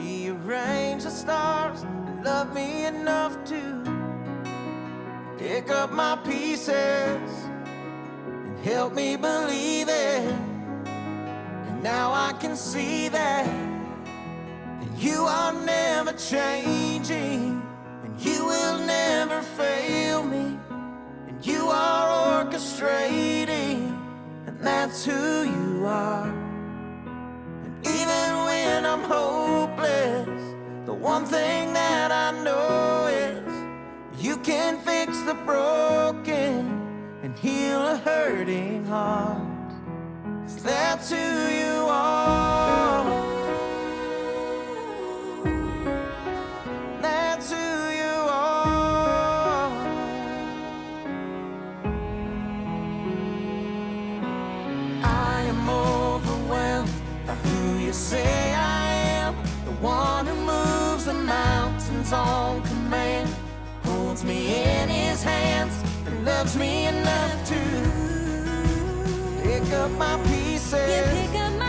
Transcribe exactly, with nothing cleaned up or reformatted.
rearrange the stars and love me enough to pick up my pieces and help me believe it. And now I can see that, that you are never changing, and you will never fail me, and you are orchestrating, and that's who you are. And even when I'm hopeless, the one thing that I know is you can fix the broken and heal a hurting heart. 'Cause that's who you are. That's who you are. I am overwhelmed by who you say I am, the one who moves the mountains on command, holds me in his hands and loves me enough to pick up my pieces. You pick up my